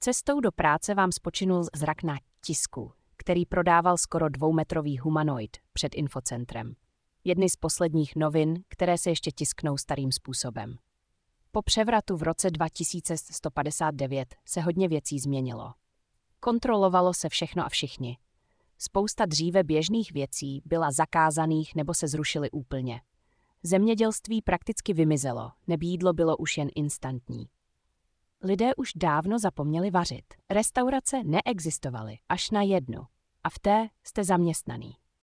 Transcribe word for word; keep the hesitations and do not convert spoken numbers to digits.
Cestou do práce vám spočinul zrak na Tisku, který prodával skoro dvoumetrový humanoid před infocentrem. Jedny z posledních novin, které se ještě tisknou starým způsobem. Po převratu v roce dva tisíce sto padesát devět se hodně věcí změnilo. Kontrolovalo se všechno a všichni. Spousta dříve běžných věcí byla zakázaných nebo se zrušily úplně. Zemědělství prakticky vymizelo, neby jídlo bylo už jen instantní. Lidé už dávno zapomněli vařit. Restaurace neexistovaly, až na jednu. A v té jste zaměstnaný.